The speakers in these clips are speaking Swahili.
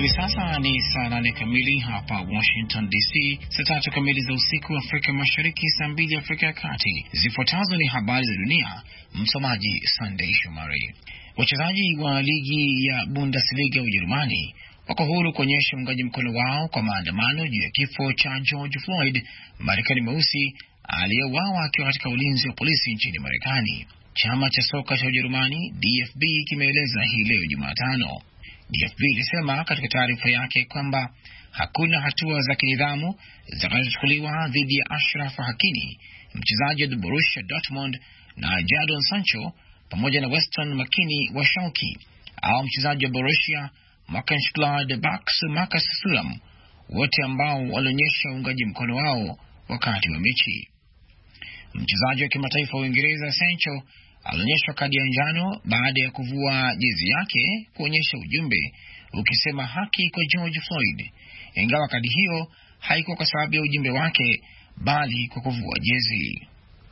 Hivi sasa ni saa 8 kamili hapa Washington DC, saa 3 kamili za usiku Afrika Mashariki, saa 2 Afrika ya Kati. Zifuatazo ni habari za dunia, msomaji Sunday Shomari. Wachezaji wa ligi ya Bundesliga Ujerumani wako huru kuonyesha uungaji mkono wao kwa maandamano juu ya kifo cha George Floyd, Marekani mweusi aliyeuawa akiwa katika ulinzi wa polisi nchini Marekani. Chama cha soka cha Ujerumani DFB kimeeleza hii leo Jumatano. DFB ilisema katika taarifa yake kwamba hakuna hatua za kinidhamu zitakazochukuliwa dhidi ya Ashraf Hakimi, mchezaji wa Borussia Dortmund, na Jadon Sancho pamoja na Weston McKennie wa Schalke, au mchezaji wa Borussia Mönchengladbach Marcus Thuram, wote ambao walionyesha uungaji mkono wao wakati wa mechi. Mchezaji wa kimataifa wa Uingereza Sancho alionyeshwa kadi ya njano baada ya kuvua jezi yake kuonyesha ujumbe ukisema haki kwa George Floyd, ingawa kadi hiyo haikuwa kwa sababu ya ujumbe wake bali kwa kuvua jezi.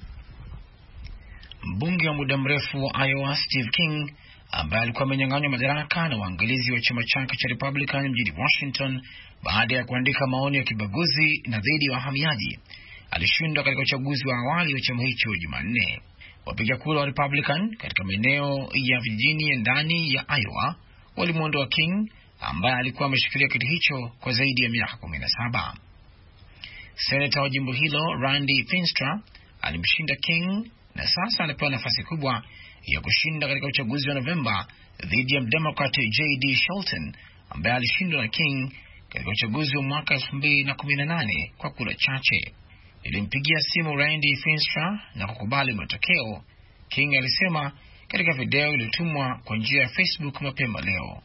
Mbunge wa muda mrefu wa Iowa Steve King, ambaye alikuwa amenyang'anywa madaraka na waangalizi wa chama chake cha Republican mjini Washington baada ya kuandika maoni ya kibaguzi na dhidi ya wahamiaji, alishindwa katika uchaguzi wa awali wa chama hicho Jumanne. Wapiga kura wa Republican katika maeneo ya vijijini ndani ya Iowa walimuondoa King, ambaye alikuwa ameshikilia kiti hicho kwa zaidi ya miaka 17. Senator wa jimbo hilo Randy Finstra alimshinda King na sasa anapewa nafasi kubwa ya kushinda katika uchaguzi wa Novemba dhidi ya Democrat J.D. Scholten, ambaye alishindwa na King katika uchaguzi wa mwaka 2018 kwa kura chache. Nilimpigia simu Randy Finstra na kukubali matokeo, King alisema katika video iliyotumwa kwa njia ya Facebook mapema leo.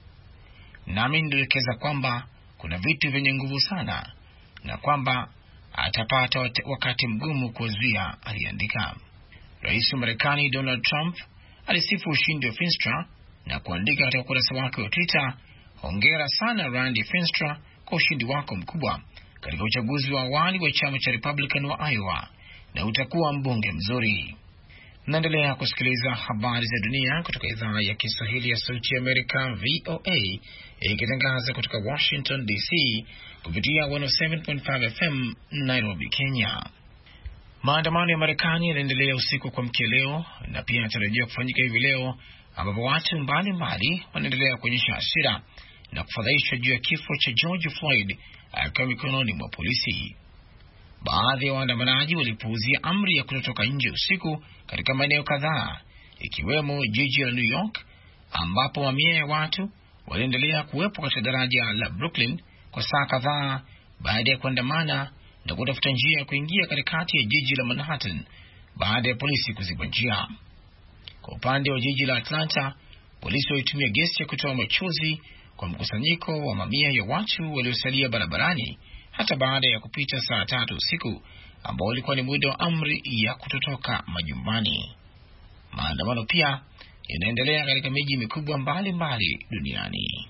Nami nilielekeza kwamba kuna vitu vyenye nguvu sana na kwamba atapata wakati mgumu kuzuia, aliandika. Rais wa Marekani Donald Trump alisifu ushindi wa Finstra na kuandika katika ukurasa wake wa Twitter, hongera sana Randy Finstra kwa ushindi wako mkubwa katika uchaguzi wa awali wa chama cha Republican wa Iowa, na utakuwa mbunge mzuri. Naendelea kusikiliza habari za dunia kutoka idhaa ya Kiswahili ya Sauti ya Amerika VOA, ikitangaza kutoka Washington DC kupitia 107.5 FM Nairobi, Kenya. Maandamano ya Marekani yanaendelea usiku kwa mkia leo na pia yanatarajiwa kufanyika hivi leo, ambapo watu mbalimbali wanaendelea kuonyesha hasira na kufadhaishwa juu ya kifo cha George Floyd akiwa mikononi mwa polisi. Baadhi ya waandamanaji walipuuzia amri ya kutotoka nje usiku katika maeneo kadhaa, ikiwemo jiji la New York, ambapo mamia ya watu waliendelea kuwepo katika daraja la Brooklyn kwa saa kadhaa baada ya kuandamana na kutafuta njia ya kuingia katikati ya jiji la Manhattan baada ya polisi kuziba njia. Kwa upande wa jiji la Atlanta, polisi walitumia gesi ya kutoa machozi kwa mkusanyiko wa mamia ya watu waliosalia barabarani hata baada ya kupita saa 3 usiku, ambao ulikuwa ni muda wa amri ya kutotoka majumbani. Maandamano pia yanaendelea katika miji mikubwa mbalimbali duniani.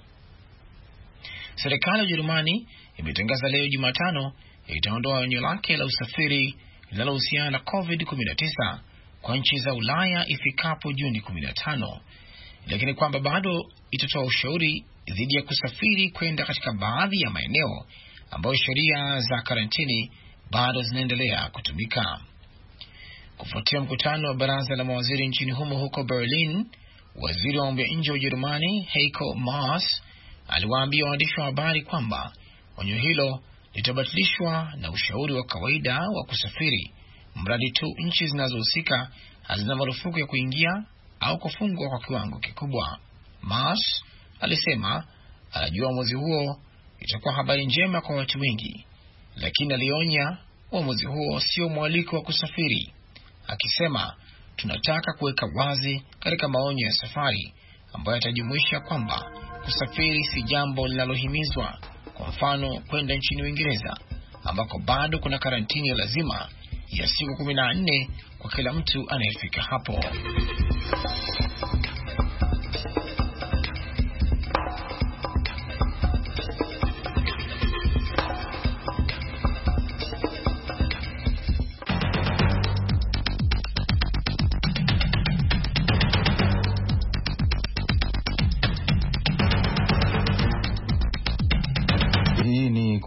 Serikali ya Ujerumani imetangaza leo Jumatano itaondoa onyo lake la usafiri linalohusiana na COVID-19 kwa nchi za Ulaya ifikapo Juni 15, lakini kwamba bado itatoa ushauri dhidi ya kusafiri kwenda katika baadhi ya maeneo ambayo sheria za karantini bado zinaendelea kutumika. Kufuatia mkutano wa baraza la mawaziri nchini humo huko Berlin, waziri wa mambo ya nje wa Ujerumani Heiko Maas aliwaambia waandishi wa habari kwamba onyo hilo litabatilishwa na ushauri wa kawaida wa kusafiri, mradi tu nchi zinazohusika hazina marufuku ya kuingia au kufungwa kwa kiwango kikubwa. Maas alisema anajua uamuzi huo itakuwa habari njema kwa watu wengi, lakini alionya uamuzi huo sio mwaliko wa kusafiri, akisema tunataka kuweka wazi katika maonyo ya safari ambayo yatajumuisha kwamba kusafiri si jambo linalohimizwa, kwa mfano kwenda nchini Uingereza ambako bado kuna karantini ya lazima ya siku 14 kwa kila mtu anayefika hapo.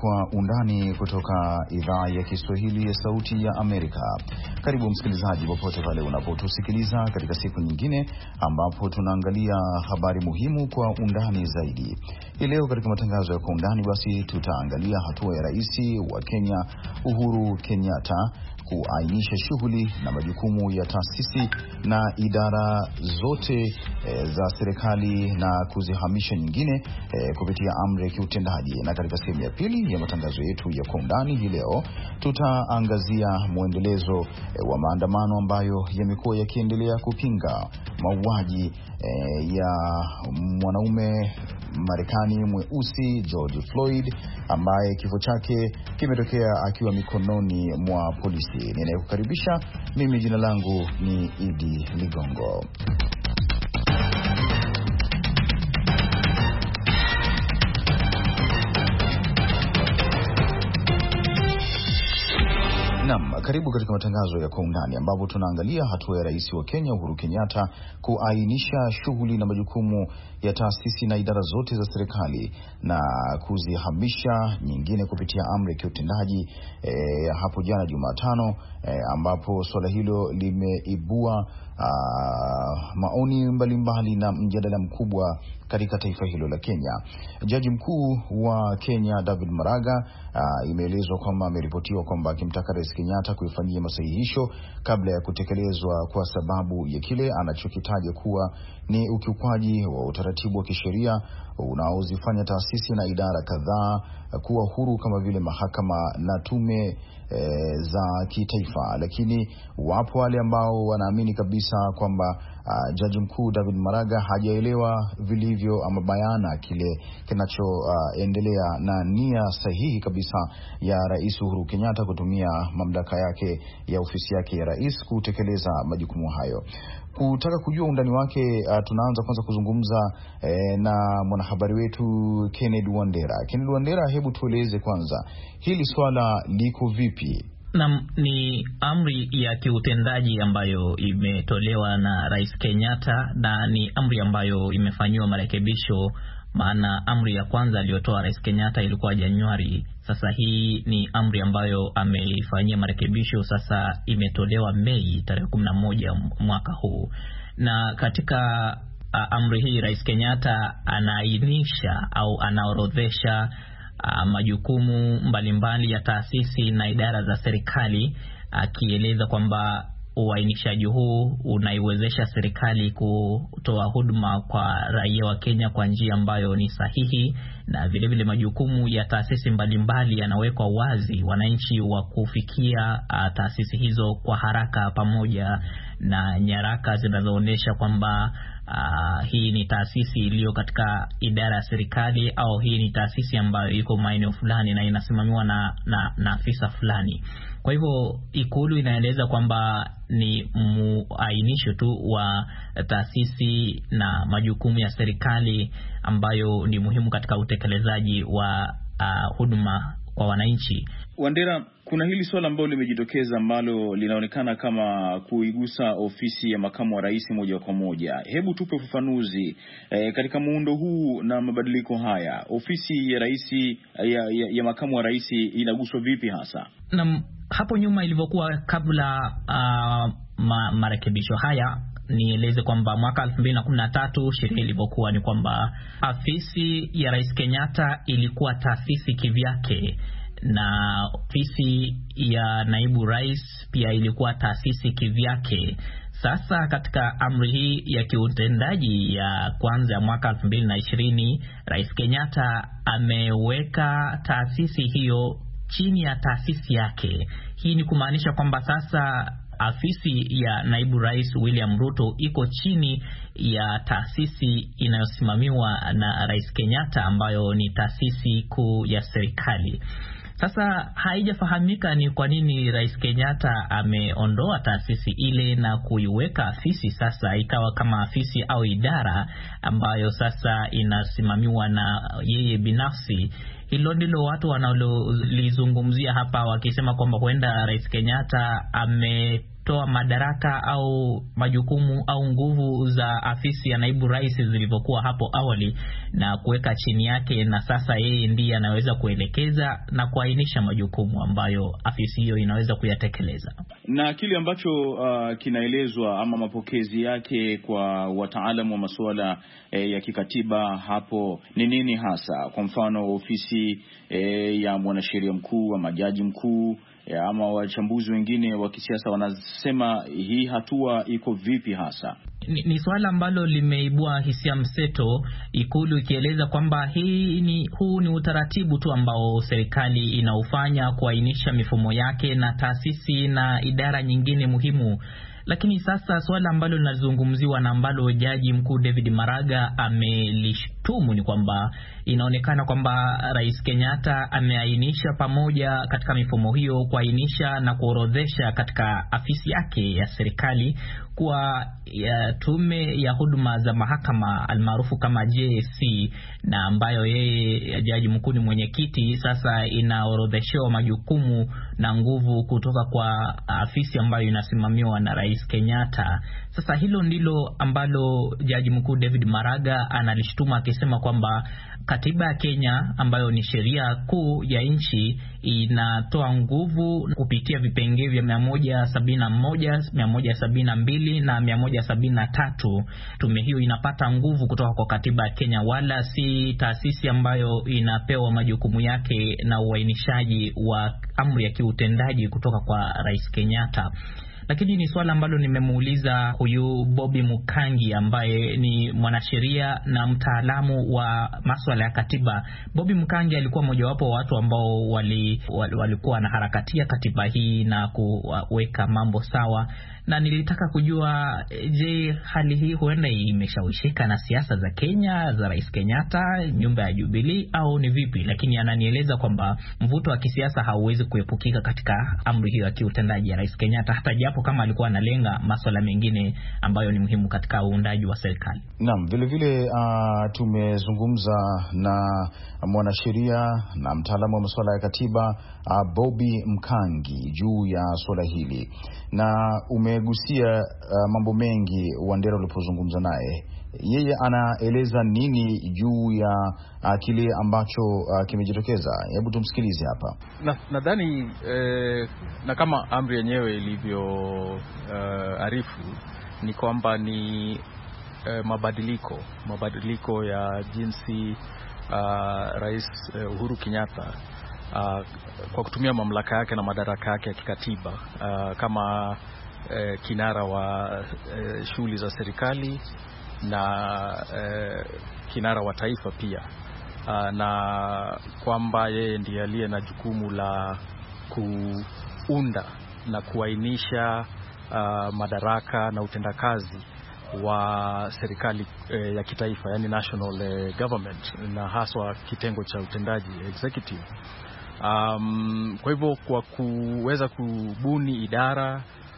Kwa Undani kutoka idhaa ya Kiswahili ya Sauti ya Amerika. Karibu msikilizaji popote pale unapotusikiliza katika siku nyingine ambapo tunaangalia habari muhimu kwa undani zaidi. Hii leo katika matangazo ya Kwa Undani basi tutaangalia hatua ya Rais wa Kenya Uhuru Kenyatta kuainisha shughuli na majukumu ya taasisi na idara zote za serikali na kuzihamisha nyingine kupitia amri ya kiutendaji. Na katika sehemu ya pili ya matangazo yetu ya Kwa Undani hii leo tutaangazia muendelezo wa maandamano ambayo yamekuwa yakiendelea kupinga mauaji ya mwanaume Marekani mweusi George Floyd ambaye kifo chake kimetokea akiwa mikononi mwa polisi. Ninayekukaribisha mimi, jina langu ni Idi Ligongo. Karibu katika matangazo ya Kwa Undani ambapo tunaangalia hatua ya Rais wa Kenya Uhuru Kenyatta kuainisha shughuli na majukumu ya taasisi na idara zote za serikali na kuzihamisha nyingine kupitia amri ya kiutendaji hapo jana Jumatano, ambapo swala hilo limeibua maoni mbalimbali na mjadala mkubwa katika taifa hilo la Kenya. Jaji mkuu wa Kenya David Maraga imeelezwa kwamba ameripotiwa kwamba akimtaka Rais Kenyatta kuifanyia masahihisho kabla ya kutekelezwa kwa sababu ya kile anachokitaja kuwa ni ukiukwaji wa utaratibu wa kisheria unaozifanya taasisi na idara kadhaa kuwa huru kama vile mahakama na tume za kitaifa. Lakini wapo wale ambao wanaamini kabisa kwamba Jaji mkuu David Maraga hajaelewa vilivyo ama bayana kile kinachoendelea na nia sahihi kabisa ya Rais Uhuru Kenyatta kutumia mamlaka yake ya ofisi yake ya rais kutekeleza majukumu hayo. Kutaka kujua undani wake, tunaanza kwanza kuzungumza na mwanahabari wetu Kennedy Wandera. Kennedy Wandera, hebu tueleze kwanza hili swala liko vipi? Ni amri ya kiutendaji ambayo imetolewa na Rais Kenyatta na ni amri ambayo imefanywa marekebisho, maana amri ya kwanza aliyotoa Rais Kenyatta ilikuwa Januari. Sasa hii ni amri ambayo ameifanyia marekebisho, sasa imetolewa Mei tarehe 11 mwaka huu. Na katika amri hii Rais Kenyatta anaainisha au anaorodhesha majukumu mbalimbali ya taasisi na idara za serikali, akieleza kwamba uainishaji huu unaiwezesha serikali kutoa huduma kwa raia wa Kenya kwa njia ambayo ni sahihi, na vile vile majukumu ya taasisi mbalimbali yanawekwa wazi, wananchi wa kufikia taasisi hizo kwa haraka, pamoja na nyaraka zinazoonyesha kwamba hii ni taasisi iliyo katika idara ya serikali au hii ni taasisi ambayo iko maeneo fulani na inasimamiwa na afisa fulani. Kwa hivyo Ikulu inaeleza kwamba ni muainisho tu wa taasisi na majukumu ya serikali ambayo ni muhimu katika utekelezaji wa huduma kwa wananchi. Wandera, kuna hili swala ambalo limejitokeza ambalo linaonekana kama kuigusa ofisi ya makamu wa rais moja kwa moja. Hebu tupe ufafanuzi katika muundo huu na mabadiliko haya. Ofisi ya rais ya makamu wa rais inaguswa vipi hasa? Na hapo nyuma ilivyokuwa kabla marekebisho haya, nieleze kwamba mwaka 2013 sheria ilivyokuwa ni kwamba afisi ya Rais Kenyatta ilikuwa taasisi kivyake, na ofisi ya naibu rais pia ilikuwa taasisi kivyake. Sasa katika amri hii ya kiutendaji ya kwanza ya mwaka 2020, Rais Kenyatta ameweka taasisi hiyo chini ya taasisi yake. Hii ni kumaanisha kwamba sasa afisi ya naibu rais William Ruto iko chini ya taasisi inayosimamiwa na Rais Kenyatta ambayo ni taasisi kuu ya serikali. Sasa haijafahamika ni kwa nini Rais Kenyatta ameondoa taasisi ile na kuiweka afisi sasa ikawa kama afisi au idara ambayo sasa inasimamiwa na yeye binafsi. Hilo ndilo watu wanalolizungumzia hapa, wakisema kwamba huenda Rais Kenyatta kutoa madaraka au majukumu au nguvu za afisi ya naibu rais zilivyokuwa hapo awali na kuweka chini yake, na sasa yeye ndiye anaweza kuelekeza na kuainisha majukumu ambayo afisi hiyo inaweza kuyatekeleza. Na kile ambacho kinaelezwa ama mapokezi yake kwa wataalamu wa masuala ya kikatiba hapo ni nini hasa? Kwa mfano ofisi ya mwanasheria mkuu ama jaji mkuu ama wachambuzi wengine wa kisiasa wanasema hii hatua iko vipi hasa? Ni swala ambalo limeibua hisia mseto, Ikulu ikieleza kwamba huu ni utaratibu tu ambao serikali inaufanya kuainisha mifumo yake na taasisi na idara nyingine muhimu. Lakini sasa swala ambalo linazungumziwa na ambalo Jaji Mkuu David Maraga amelishtumu ni kwamba inaonekana kwamba Rais Kenyatta ameainisha pamoja katika mifumo hiyo, kuainisha na kuorodhesha katika afisi yake ya serikali kuwa tume ya huduma za mahakama almaarufu kama JSC, na ambayo yeye Jaji Mkuu ni mwenyekiti, sasa inaorodheshewa majukumu na nguvu kutoka kwa afisi ambayo inasimamiwa na Rais Kenyatta. Sasa hilo ndilo ambalo Jaji Mkuu David Maraga analishituma, akisema kwamba katiba ya Kenya ambayo ni sheria kuu ya nchi inatoa nguvu kupitia vipengele vya 171, 172 na 173. Tume hiyo inapata nguvu kutoka kwa katiba ya Kenya, wala si taasisi ambayo inapewa majukumu yake na uainishaji wa amri ya kiutendaji kutoka kwa Rais Kenyatta. Lakini ni swala ambalo nimemuuliza huyu Bobby Mkangi ambaye ni mwanasheria na mtaalamu wa masuala ya katiba. Bobby Mkangi alikuwa mojawapo wa watu ambao walikuwa na harakatia katiba hii na kuweka mambo sawa, na nilitaka kujua, je, hali hii huenda imeshawishika na siasa za Kenya za Rais Kenyatta, nyumba ya Jubilee, au ni vipi? Lakini ananieleza kwamba mvuto wa kisiasa hauwezi kuepukika katika amri hiyo ya kiutendaji ya Rais Kenyatta, hata japo kama alikuwa analenga masuala mengine ambayo ni muhimu katika uundaji wa serikali. Naam, vile vile tumezungumza na mwanasheria na mtaalamu wa masuala ya katiba Bobby Mkangi juu ya swala hili, na umegusia mambo mengi Wandera ulipozungumza naye. Yeye anaeleza nini juu ya kile ambacho kimejitokeza? Hebu tumsikilize hapa. Nadhani na kama amri yenyewe ilivyo arifu ni kwamba ni mabadiliko ya jinsi Rais Uhuru Kenyatta kwa kutumia mamlaka yake na madaraka yake ya kikatiba kama kinara wa shughuli za serikali na kinara wa taifa pia, na kwamba yeye ndiye aliye na jukumu la kuunda na kuainisha madaraka na utendakazi wa serikali ya kitaifa, yani national government, na haswa kitengo cha utendaji executive. Kwa hivyo kwa kuweza kubuni idara,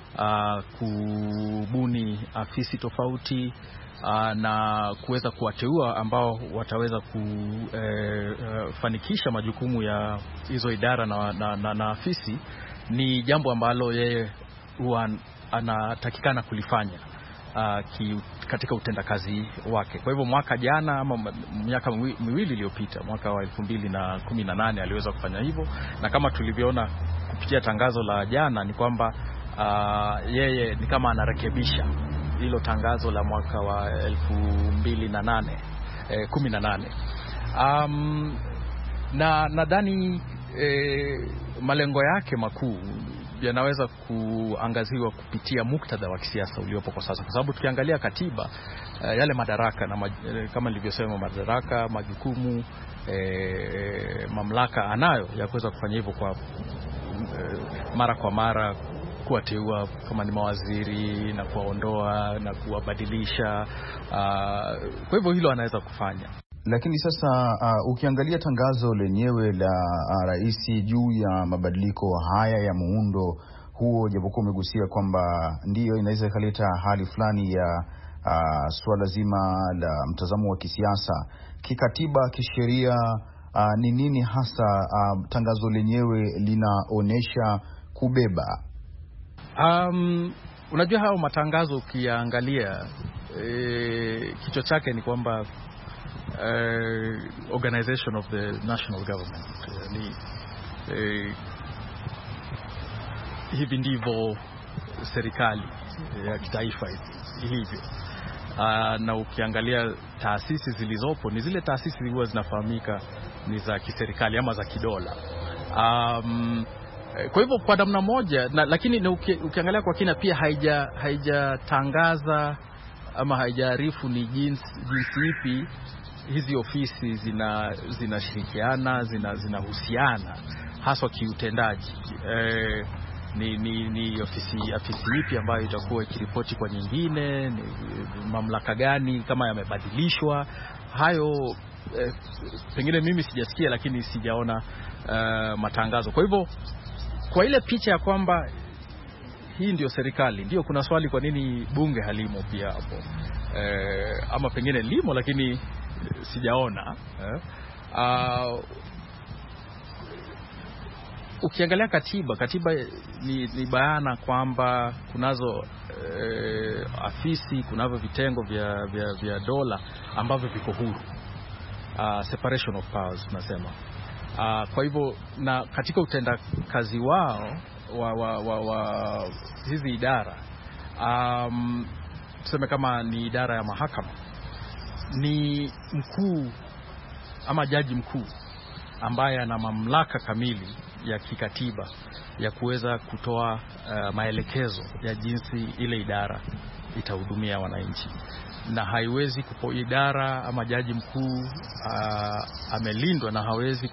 kubuni afisi tofauti, na kuweza kuwateua ambao wataweza kufanikisha majukumu ya hizo idara na afisi, ni jambo ambalo yeye huwa anatakikana kulifanya katika utendakazi wake. Kwa hivyo mwaka jana ama miaka miwili iliyopita, mwaka wa 2018 aliweza kufanya hivyo, na kama tulivyoona kupitia tangazo la jana ni kwamba yeye ni kama anarekebisha hilo tangazo la mwaka wa 2018. Na nadhani malengo yake makuu yanaweza kuangaziwa kupitia muktadha wa kisiasa uliopo kwa sasa, kwa sababu tukiangalia katiba, yale madaraka na kama nilivyosema, madaraka, majukumu, mamlaka anayo ya kuweza kufanya hivyo kwa mara kwa mara, kuwateua kama ni mawaziri na kuwaondoa na kuwabadilisha. Kwa hivyo hilo anaweza kufanya. Lakini sasa ukiangalia tangazo lenyewe la rais juu ya mabadiliko haya ya muundo huo, japokuwa umegusia kwamba ndiyo inaweza ikaleta hali fulani ya suala zima la mtazamo wa kisiasa, kikatiba, kisheria, ni nini hasa tangazo lenyewe linaonesha kubeba? Unajua hao matangazo ukiangalia kichwa chake ni kwamba organization of the national government, hivi ndivyo serikali ya kitaifa hivyo. Na ukiangalia taasisi zilizopo ni zile taasisi huwa zinafahamika ni za kiserikali ama za kidola. Kwa hivyo kwa namna moja lakini ukiangalia kwa kina pia haijatangaza ama haijaarifu ni jinsi ipi hizi ofisi zinashirikiana, zinahusiana haswa kiutendaji. Ni ofisi ipi ambayo itakuwa ikiripoti kwa nyingine, ni mamlaka gani, kama yamebadilishwa hayo, pengine mimi sijasikia, lakini sijaona matangazo. Kwa hivyo kwa ile picha ya kwamba hii ndio serikali, ndio kuna swali kwa nini bunge halimo pia hapo, ama pengine limo lakini sijaona. Ukiangalia katiba ni bayana kwamba kunazo afisi, kunavyo vitengo vya dola ambavyo viko huru, separation of powers tunasema. Kwa hivyo na katika utendakazi wao wa hizi idara, tuseme kama ni idara ya mahakama, ni mkuu ama jaji mkuu ambaye ana mamlaka kamili ya kikatiba ya kuweza kutoa maelekezo ya jinsi ile idara itahudumia wananchi, na haiwezi idara ama jaji mkuu amelindwa na hawezi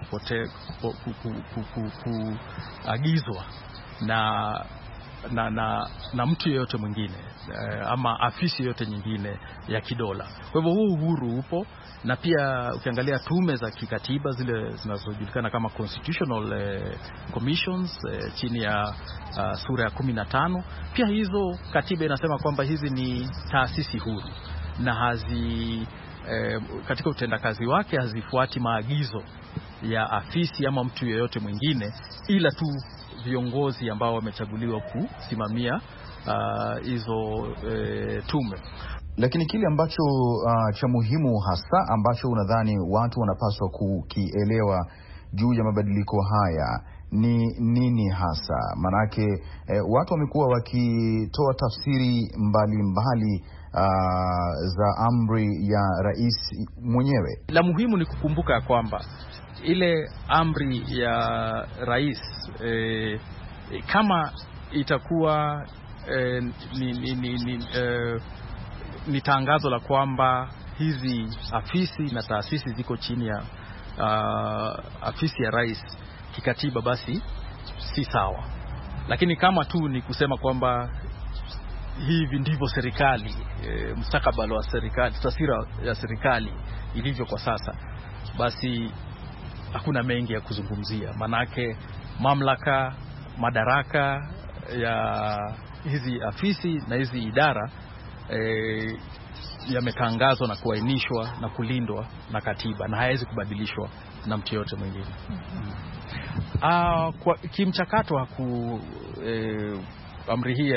kuagizwa na mtu yeyote mwingine ama afisi yote nyingine ya kidola. Kwa hivyo huu uhuru upo, na pia ukiangalia tume za kikatiba zile zinazojulikana kama constitutional commissions chini ya sura ya 15, pia hizo katiba inasema kwamba hizi ni taasisi huru na katika utendakazi wake hazifuati maagizo ya afisi ama mtu yeyote mwingine, ila tu viongozi ambao wamechaguliwa kusimamia hizo tume. Lakini kile ambacho cha muhimu hasa ambacho unadhani watu wanapaswa kukielewa juu ya mabadiliko haya ni nini hasa? Manake watu wamekuwa wakitoa tafsiri mbalimbali za amri ya rais mwenyewe. La muhimu ni kukumbuka kwamba ile amri ya rais kama itakuwa ni tangazo la kwamba hizi afisi na taasisi ziko chini ya afisi ya rais kikatiba, basi si sawa. Lakini kama tu ni kusema kwamba hivi ndivyo serikali, mustakabali wa serikali, taswira ya serikali ilivyo kwa sasa, basi hakuna mengi ya kuzungumzia. Manake mamlaka, madaraka ya hizi afisi na hizi idara yametangazwa na kuainishwa na kulindwa na katiba na hayawezi kubadilishwa na mtu yote mwingine. Kwa kimchakato amri hii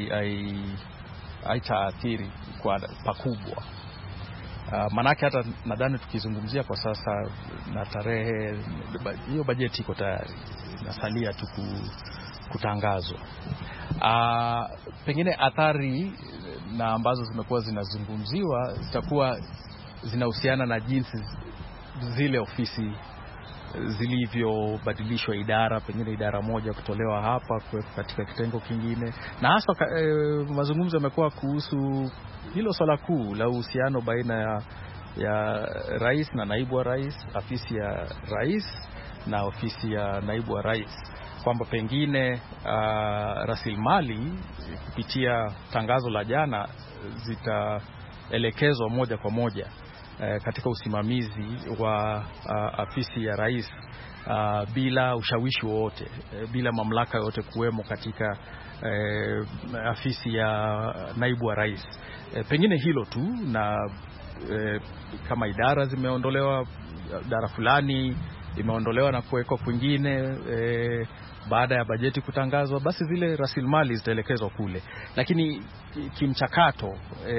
haitaathiri kwa pakubwa. Manake hata nadhani tukizungumzia kwa sasa na tarehe, hiyo bajeti iko tayari, inasalia tu kutangazwa. Pengine athari na ambazo zimekuwa zinazungumziwa zitakuwa zinahusiana na jinsi zile ofisi zilivyobadilishwa idara, pengine idara moja kutolewa hapa kuwekwa katika kitengo kingine, na hasa mazungumzo yamekuwa kuhusu hilo swala kuu la uhusiano baina ya rais na naibu wa rais, afisi ya rais na ofisi ya naibu wa rais, kwamba pengine rasilimali kupitia tangazo la jana zitaelekezwa moja kwa moja katika usimamizi wa afisi ya rais bila ushawishi wowote, bila mamlaka yote kuwemo katika afisi ya naibu wa rais. Pengine hilo tu, na kama idara zimeondolewa, idara fulani imeondolewa na kuwekwa kwingine baada ya bajeti kutangazwa, basi zile rasilimali zitaelekezwa kule. Lakini kimchakato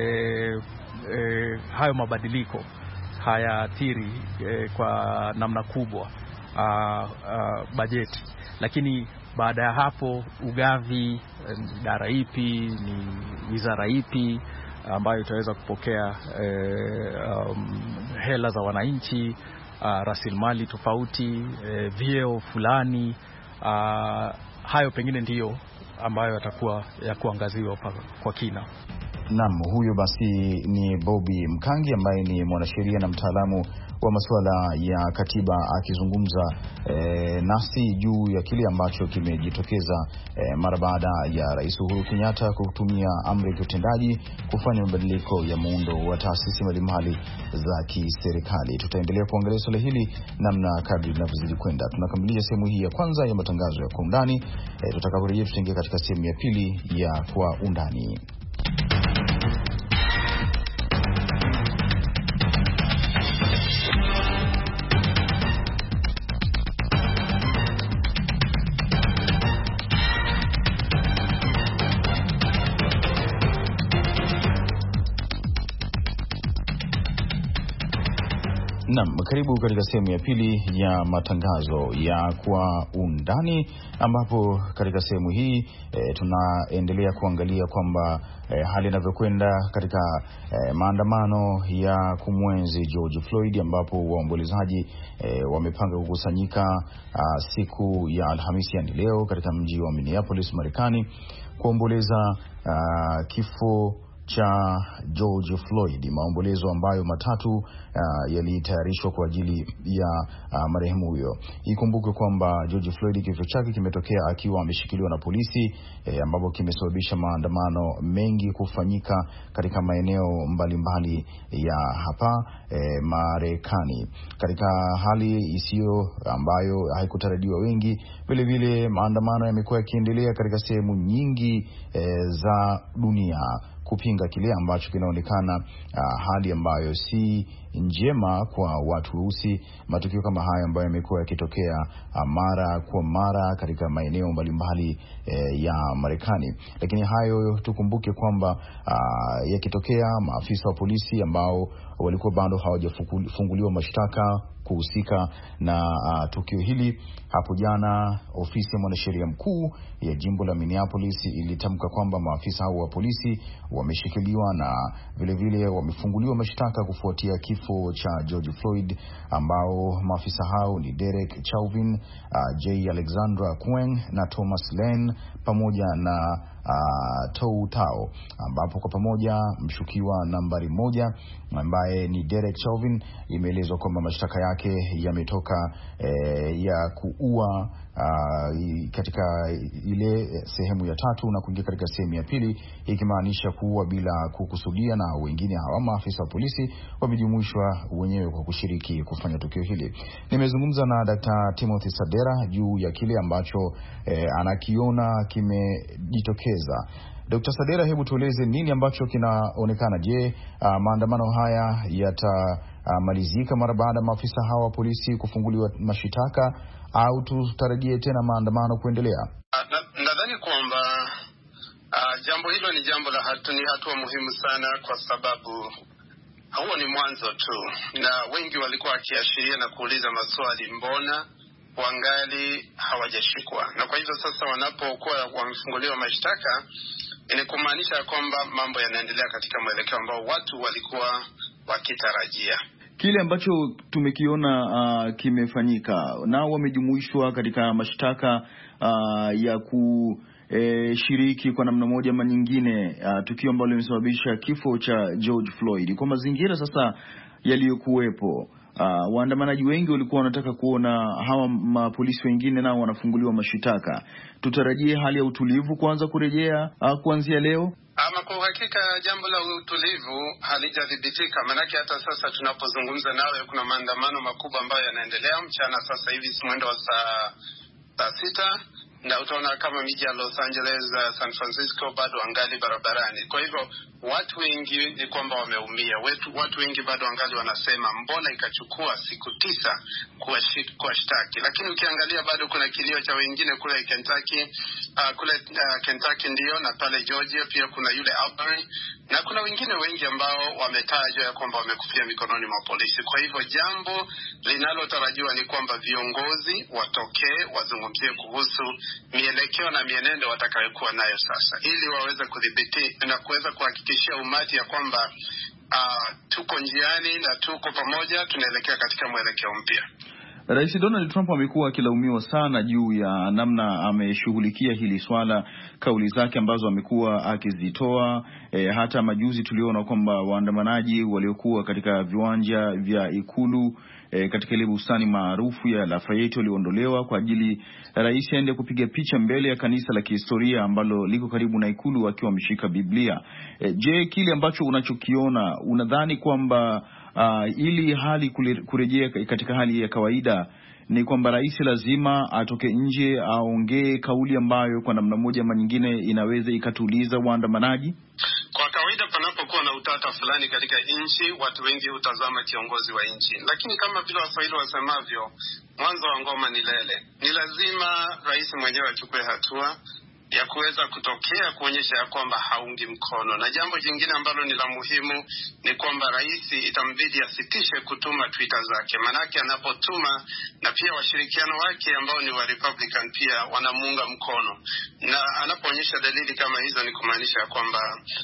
hayo mabadiliko hayaathiri kwa namna kubwa bajeti. Lakini baada ya hapo ugavi, idara ipi, ni wizara ipi ambayo itaweza kupokea hela za wananchi, rasilimali tofauti, vyeo fulani, hayo pengine ndiyo ambayo yatakuwa ya kuangaziwa kwa kina. Naam, huyo basi ni Bobby Mkangi ambaye ni mwanasheria na mtaalamu wa masuala ya katiba akizungumza nasi juu ya kile ambacho kimejitokeza mara baada ya Rais Uhuru Kenyatta kutumia amri ya kiutendaji kufanya mabadiliko ya muundo wa taasisi mbalimbali za kiserikali. Tutaendelea kuangalia swala hili namna kadri linavyozidi kwenda. Tunakamilisha sehemu hii ya kwanza ya matangazo ya Kwa Undani. Tutakaporejea tutaingia katika sehemu ya pili ya Kwa Undani. Naam, karibu katika sehemu ya pili ya matangazo ya Kwa Undani, ambapo katika sehemu hii tunaendelea kuangalia kwamba hali inavyokwenda katika maandamano ya kumwenzi George Floyd, ambapo waombolezaji wamepanga kukusanyika siku ya Alhamisi yani leo katika mji wa Minneapolis, Marekani, kuomboleza kifo cha George Floyd, maombolezo ambayo matatu yalitayarishwa kwa ajili ya marehemu huyo. Ikumbuke kwamba George Floyd kifo chake kimetokea akiwa ameshikiliwa na polisi, ambapo kimesababisha maandamano mengi kufanyika katika maeneo mbalimbali ya hapa Marekani, katika hali isiyo ambayo haikutarajiwa wengi. Vile vile maandamano yamekuwa yakiendelea katika sehemu nyingi za dunia kupinga kile ambacho kinaonekana hali ambayo si njema kwa watu weusi. Matukio kama haya ambayo yamekuwa yakitokea mara kwa mara katika maeneo mbalimbali ya Marekani. Lakini hayo tukumbuke kwamba yakitokea, maafisa wa polisi ambao walikuwa bado hawajafunguliwa mashtaka kuhusika na tukio hili. Hapo jana ofisi ya mwanasheria mkuu ya jimbo la Minneapolis ilitamka kwamba maafisa hao wa polisi wameshikiliwa na vile vile wamefunguliwa mashtaka kufuatia kifo cha George Floyd, ambao maafisa hao ni Derek Chauvin, J. Alexandra Kueng na Thomas Lane pamoja na Tou Thao, ambapo kwa pamoja mshukiwa nambari 1 ambaye ni Derek Chauvin imeelezwa kwamba mashtaka yake yametoka ya kuua katika ile sehemu ya 3 na kuingia katika sehemu ya 2, ikimaanisha kuua bila kukusudia, na wengine hawa maafisa wa polisi wamejumuishwa wenyewe kwa kushiriki kufanya tukio hili. Nimezungumza na Dr. Timothy Sadera juu ya kile ambacho anakiona kimejitokeza. Dr. Sadera, hebu tueleze nini ambacho kinaonekana. Je, maandamano haya yatamalizika mara baada ya maafisa hawa wa polisi kufunguliwa mashitaka au tutarajie tena maandamano kuendelea? Nadhani kwamba jambo hilo ni jambo la hatua muhimu sana, kwa sababu huo ni mwanzo tu, na wengi walikuwa wakiashiria na kuuliza maswali, mbona wangali hawajashikwa? Na kwa hivyo sasa wanapokuwa wamefunguliwa mashtaka, inakumaanisha kwamba mambo yanaendelea katika mwelekeo ambao watu walikuwa wakitarajia. Kile ambacho tumekiona kimefanyika, nao wamejumuishwa katika mashtaka ya kushiriki kwa namna moja ama nyingine tukio ambalo limesababisha kifo cha George Floyd. Kwa mazingira sasa yaliyokuwepo, waandamanaji wengi walikuwa wanataka kuona hawa mapolisi wengine nao wanafunguliwa mashitaka. Tutarajie hali ya utulivu kuanza kurejea kuanzia leo? Ama kwa hakika jambo la utulivu halijadhibitika, manake hata sasa tunapozungumza nawe kuna maandamano makubwa ambayo yanaendelea mchana sasa hivi mwendo wa saa 6, na utaona kama miji ya Los Angeles, San Francisco bado angali barabarani. Kwa hivyo watu wengi ni kwamba wameumia. Watu wengi bado angali wanasema mbona ikachukua siku 9 kuwashtaki. Lakini ukiangalia bado kuna kilio cha wengine kule Kentucky, Kentucky ndio, na pale Georgia pia kuna yule Auburn, na kuna wengine wengi ambao wametajwa ya kwamba wamekufia mikononi mwa polisi. Kwa hivyo jambo linalotarajiwa ni kwamba viongozi watokee wazungumzie kuhusu mielekeo na mienendo watakayokuwa nayo sasa, ili waweze kudhibiti na kuweza kuhakikishia umati ya kwamba tuko njiani na tuko pamoja, tunaelekea katika mwelekeo mpya. Rais Donald Trump amekuwa akilaumiwa sana juu ya namna ameshughulikia hili swala, kauli zake ambazo amekuwa akizitoa. Hata majuzi tuliona kwamba waandamanaji waliokuwa katika viwanja vya ikulu katika ile bustani maarufu ya Lafayette waliondolewa kwa ajili rais aende kupiga picha mbele ya kanisa la kihistoria ambalo liko karibu na ikulu akiwa ameshika Biblia. Je, kile ambacho unachokiona, unadhani kwamba ili hali kurejea katika hali ya kawaida ni kwamba rais lazima atoke nje aongee kauli ambayo kwa namna moja ama nyingine inaweza ikatuliza waandamanaji? Kwa kawaida panapokuwa na utata fulani katika nchi, watu wengi hutazama kiongozi wa nchi. Lakini kama vile Waswahili wasemavyo, mwanzo wa ngoma ni lele. Ni lazima rais mwenyewe achukue hatua ya kuweza kutokea kuonyesha ya kwamba haungi mkono. Na jambo jingine ambalo ni la muhimu ni kwamba rais itambidi asitishe kutuma Twitter zake. Manake anapotuma, na pia washirikiano wake ambao ni wa Republican pia wanamuunga mkono. Na anapoonyesha dalili kama hizo ni kumaanisha ya kwamba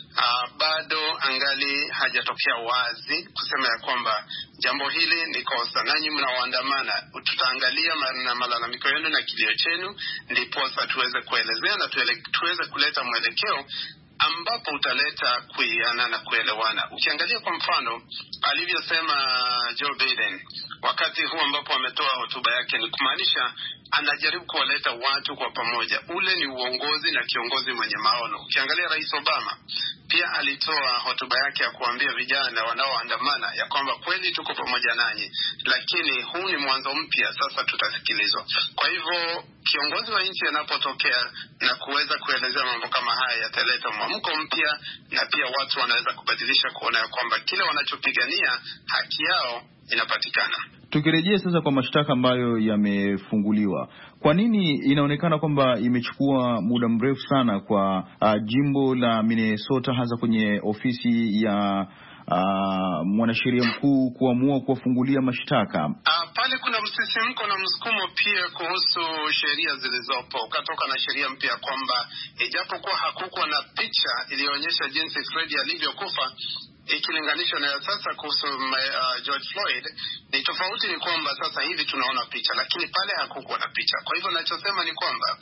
bado angali hajatokea wazi kusema ya kwamba jambo hili ni kosa, nanyi mnaoandamana tutaangalia na malalamiko yenu na kilio chenu, ndiposa tuweze kuelezea na tuweze kuleta mwelekeo ambapo utaleta kuiana na kuelewana. Ukiangalia kwa mfano alivyosema Joe Biden wakati huu ambapo ametoa hotuba yake, ni kumaanisha anajaribu kuwaleta watu kwa pamoja. Ule ni uongozi na kiongozi mwenye maono. Ukiangalia Rais Obama pia alitoa hotuba yake ya kuambia vijana wanaoandamana ya kwamba kweli tuko pamoja nanyi, lakini huu ni mwanzo mpya, sasa tutasikilizwa. Kwa hivyo kiongozi wa nchi anapotokea na kuweza kuelezea mambo kama haya, yataleta mwamko mpya, na pia watu wanaweza kubadilisha kuona ya kwamba kile wanachopigania haki yao inapatikana. Tukirejea sasa kwa mashtaka ambayo yamefunguliwa, kwa nini inaonekana kwamba imechukua muda mrefu sana kwa jimbo la Minnesota, hasa kwenye ofisi ya mwanasheria mkuu kuamua kuwafungulia mashtaka? Pale kuna msisimko na msukumo pia kuhusu sheria zilizopo. Ukatoka na sheria mpya kwamba ijapokuwa hakukuwa na picha iliyoonyesha jinsi Freddie alivyokufa ikilinganishwa na sasa kuhusu George Floyd, ni tofauti ni kwamba sasa hivi tunaona picha, lakini pale hakukuwa na picha. Kwa hivyo ninachosema ni kwamba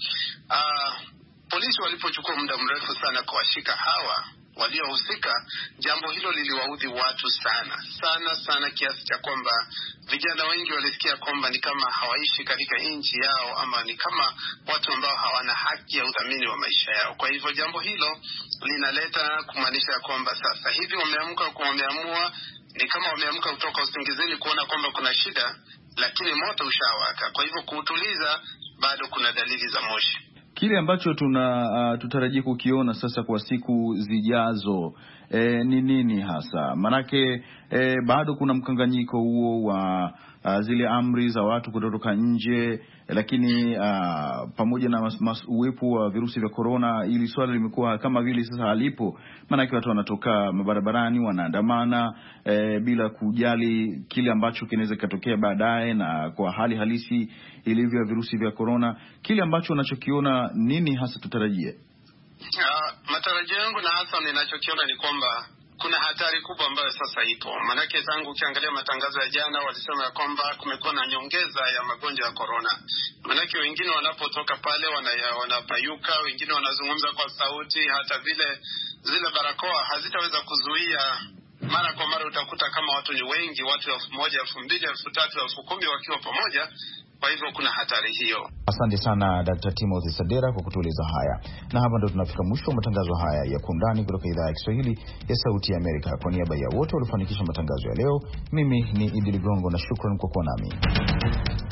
polisi walipochukua muda mrefu sana kuwashika hawa waliohusika, jambo hilo liliwaudhi watu sana kiasi cha kwamba vijana wengi walisikia kwamba ni kama hawaishi katika nchi yao, ama ni kama watu ambao hawana haki ya udhamini wa maisha yao. Kwa hivyo jambo hilo linaleta kumaanisha kwamba sasa hivi wameamua ni kama wameamka kutoka usingizini kuona kwamba kuna shida, lakini moto ushawaka. Kwa hivyo kuutuliza bado kuna dalili za moshi. Kile ambacho tutarajia kukiona sasa kwa siku zijazo ni nini hasa? Manake bado kuna mkanganyiko huo wa zile amri za watu kutotoka nje, lakini pamoja na uwepo wa virusi vya corona, ili swala limekuwa kama vile sasa halipo. Manake watu wanatoka mabarabarani wanaandamana bila kujali kile ambacho kinaweza kutokea baadaye, na kwa hali halisi ilivyo virusi vya corona, kile ambacho unachokiona nini hasa tutarajie? Matarajio yangu na hasa ninachokiona ni kwamba kuna hatari kubwa ambayo sasa ipo. Manake tangu ukiangalia matangazo ya jana walisema ya kwamba kumekuwa na nyongeza ya magonjwa ya corona. Manake wengine wanapotoka pale wanapayuka, wengine wanazungumza kwa sauti, hata vile zile barakoa hazitaweza kuzuia. Mara kwa mara utakuta kama watu ni wengi, watu 1,000, 2,000, 3,000, 10,000 wakiwa pamoja. Kwa hivyo kuna hatari hiyo. Asante sana Dr. Timothy Sadera kwa kutueleza haya. Na hapa ndo tunafika mwisho wa matangazo haya ya Kwa Undani kutoka idhaa ya Kiswahili ya Sauti ya Amerika. Kwa niaba ya wote waliofanikisha matangazo ya leo, mimi ni Idi Ligongo na shukrani kwa kuwa nami.